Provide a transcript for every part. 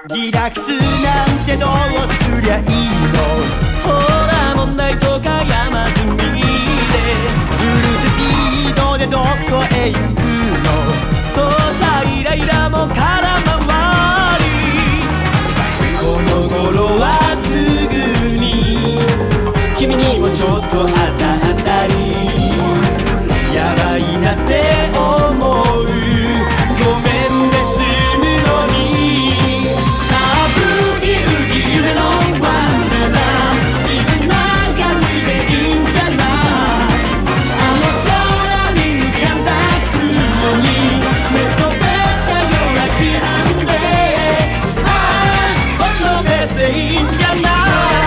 リラックスなんてどうすりゃいいの。 ほら問題とか山積みでフルスピードでどこへ行くの。 そうさイライラも空回り。 この頃はすぐに君にもちょっと当たったり。やばいなって思う。ごめんで済むのに。さあブギウギ夢のワンダーラン。自分なんか見ていいんじゃない。あの空に浮かんだ雲に寝そべったような気分で。ああこのベースでいいんじゃない。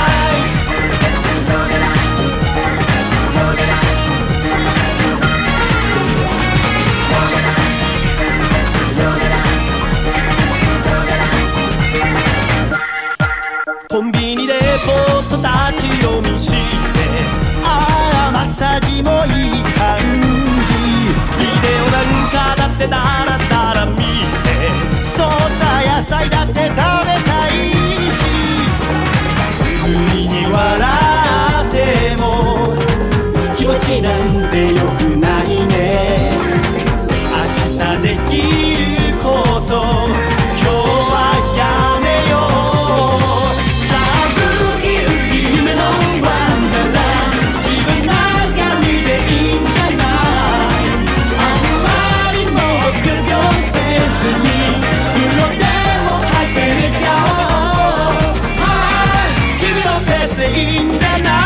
コンビニでぼーっと立ち読みして、 ああマッサージもいい感じ。 ビデオなんかだってダラダラ見て、 そうさ野菜だって食べたいし。無理に笑っても気持ちなんて良くないね。明日できること今日はやめよう。さあブギウギ夢のワンダーラン。自分なんか見ていいんじゃない。あんまりも臆病せずに風呂でも入って寝ちゃおう。ああ君のペースでいいんじゃない。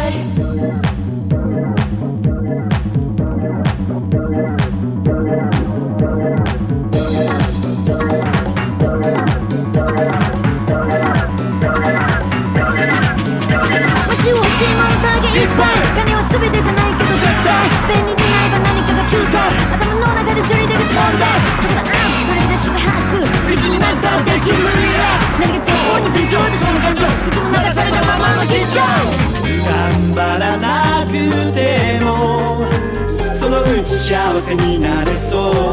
街を欲しいものだけいっぱい。金は全てじゃないけど絶対便利になれば何かが仲介。頭の中で処理出口問題。そこだこれ雑誌が吐く。いつになったらできるリラックス。何が情報に便乗でその感情いつも流されたままの緊張。 頑張らなくてもそのうち幸せになれそう。